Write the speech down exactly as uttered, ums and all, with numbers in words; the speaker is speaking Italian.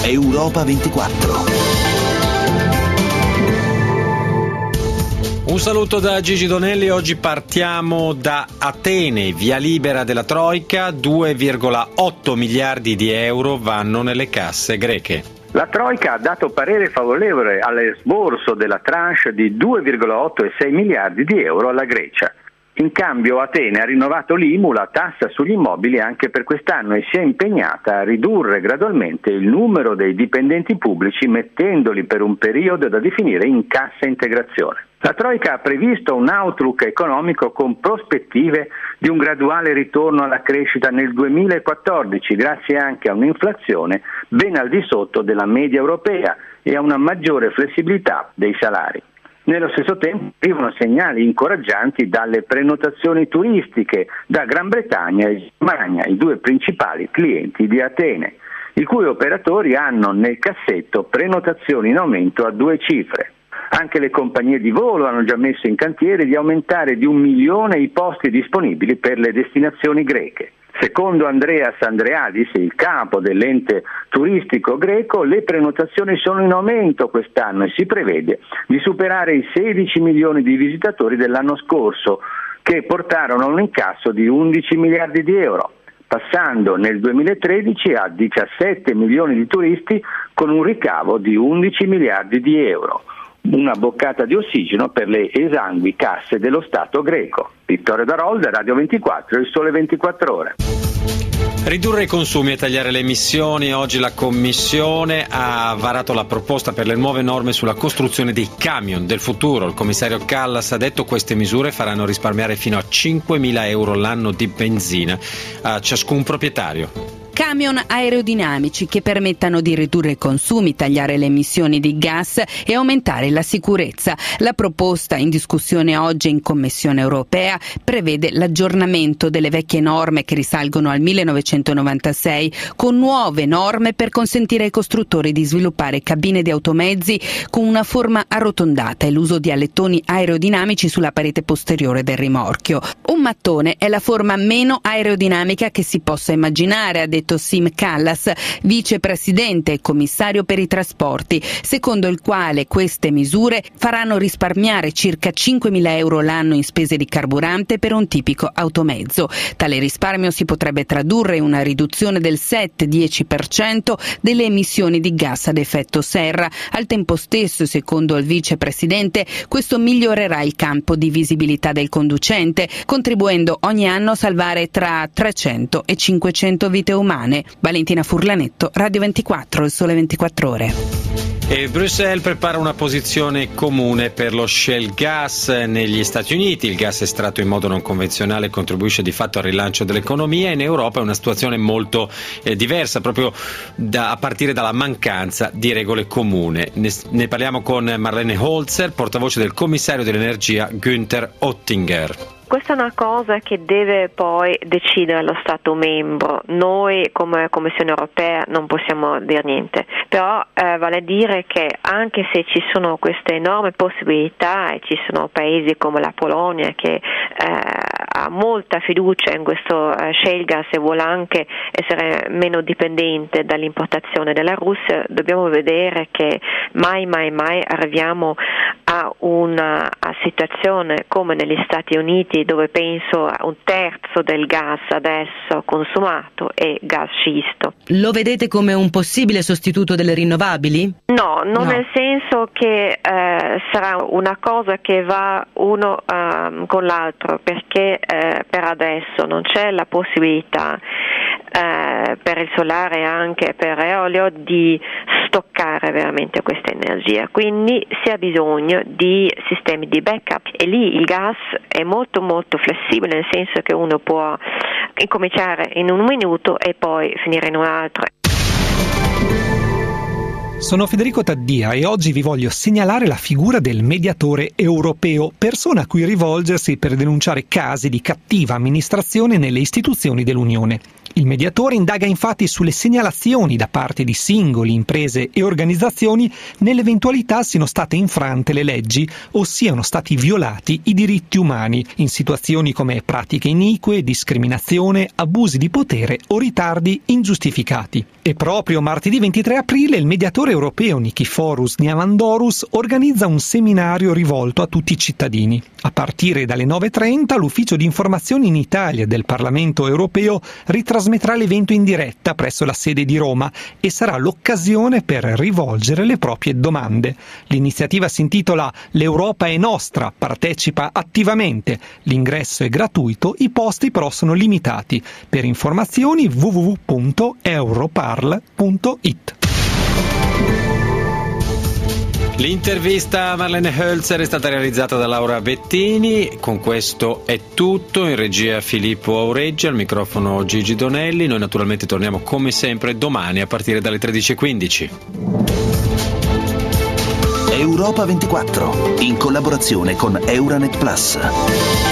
Europa ventiquattro. Un saluto da Gigi Donelli, oggi partiamo da Atene, via libera della Troika, due virgola otto miliardi di euro vanno nelle casse greche. La Troika ha dato parere favorevole all'esborso della tranche di due virgola otto e sei miliardi di euro alla Grecia. In cambio Atene ha rinnovato l'I M U, la tassa sugli immobili, anche per quest'anno e si è impegnata a ridurre gradualmente il numero dei dipendenti pubblici, mettendoli per un periodo da definire in cassa integrazione. La Troika ha previsto un outlook economico con prospettive di un graduale ritorno alla crescita nel duemilaquattordici, grazie anche a un'inflazione ben al di sotto della media europea e a una maggiore flessibilità dei salari. Nello stesso tempo arrivano segnali incoraggianti dalle prenotazioni turistiche da Gran Bretagna e Germania, i due principali clienti di Atene, i cui operatori hanno nel cassetto prenotazioni in aumento a due cifre. Anche le compagnie di volo hanno già messo in cantiere di aumentare di un milione i posti disponibili per le destinazioni greche. Secondo Andreas Andreadis, il capo dell'ente turistico greco, le prenotazioni sono in aumento quest'anno e si prevede di superare i sedici milioni di visitatori dell'anno scorso, che portarono a un incasso di undici miliardi di euro, passando nel duemilatredici a diciassette milioni di turisti con un ricavo di undici miliardi di euro. Una boccata di ossigeno per le esangui casse dello Stato greco. Vittorio Darolda, Radio ventiquattro, Il Sole ventiquattro Ore. Ridurre i consumi e tagliare le emissioni. Oggi la Commissione ha varato la proposta per le nuove norme sulla costruzione dei camion del futuro. Il commissario Callas ha detto che queste misure faranno risparmiare fino a cinquemila euro l'anno di benzina a ciascun proprietario. Camion aerodinamici che permettano di ridurre i consumi, tagliare le emissioni di gas e aumentare la sicurezza. La proposta in discussione oggi in Commissione europea prevede l'aggiornamento delle vecchie norme che risalgono al millenovecentonovantasei con nuove norme per consentire ai costruttori di sviluppare cabine di automezzi con una forma arrotondata e l'uso di alettoni aerodinamici sulla parete posteriore del rimorchio. Un mattone è la forma meno aerodinamica che si possa immaginare, ha detto Sim Callas, vicepresidente e commissario per i trasporti, secondo il quale queste misure faranno risparmiare circa cinquemila euro l'anno in spese di carburante per un tipico automezzo. Tale risparmio si potrebbe tradurre in una riduzione del sette dieci per cento delle emissioni di gas ad effetto serra. Al tempo stesso, secondo il vicepresidente, questo migliorerà il campo di visibilità del conducente, contribuendo ogni anno a salvare tra trecento e cinquecento vite umane. Valentina Furlanetto, Radio ventiquattro, Il Sole ventiquattro Ore. E Bruxelles prepara una posizione comune per lo shale gas negli Stati Uniti. Il gas estratto in modo non convenzionale contribuisce di fatto al rilancio dell'economia. In Europa è una situazione molto eh, diversa, proprio da, a partire dalla mancanza di regole comuni. Ne, ne parliamo con Marlene Holzer, portavoce del commissario dell'energia Günther Oettinger. Questa è una cosa che deve poi decidere lo Stato membro. Noi come Commissione europea non possiamo dire niente, però eh, vale a dire che anche se ci sono queste enormi possibilità e ci sono paesi come la Polonia che eh, ha molta fiducia in questo eh, shale gas e vuole anche essere meno dipendente dall'importazione della Russia, dobbiamo vedere che mai mai mai arriviamo a una a situazione come negli Stati Uniti, dove penso a un terzo del gas adesso consumato è gas scisto. Lo vedete come un possibile sostituto delle rinnovabili? No, non no. nel senso che eh, sarà una cosa che va uno um, con l'altro, perché eh, per adesso non c'è la possibilità eh, per il solare e anche per l'eolio di stoccare veramente questa energia, quindi si ha bisogno di sistemi di backup e lì il gas è molto molto flessibile, nel senso che uno può incominciare in un minuto e poi finire in un altro. Sono Federico Taddia e oggi vi voglio segnalare la figura del mediatore europeo, persona a cui rivolgersi per denunciare casi di cattiva amministrazione nelle istituzioni dell'Unione. Il mediatore indaga infatti sulle segnalazioni da parte di singoli, imprese e organizzazioni nell'eventualità siano state infrante le leggi o siano stati violati i diritti umani in situazioni come pratiche inique, discriminazione, abusi di potere o ritardi ingiustificati. E proprio martedì ventitré aprile il mediatore europeo Nikiforos Diamandouros organizza un seminario rivolto a tutti i cittadini. A partire dalle nove e trenta l'ufficio di informazioni in Italia del Parlamento europeo ritrasmetterà l'evento in diretta presso la sede di Roma e sarà l'occasione per rivolgere le proprie domande. L'iniziativa si intitola L'Europa è nostra, partecipa attivamente. L'ingresso è gratuito, i posti però sono limitati. Per informazioni w w w punto europarl punto it. L'intervista a Marlene Hölzer è stata realizzata da Laura Bettini. Con questo è tutto. In regia Filippo Aureggi, al microfono Gigi Donelli. Noi naturalmente torniamo come sempre domani a partire dalle tredici e quindici. Europa ventiquattro, in collaborazione con Euranet Plus.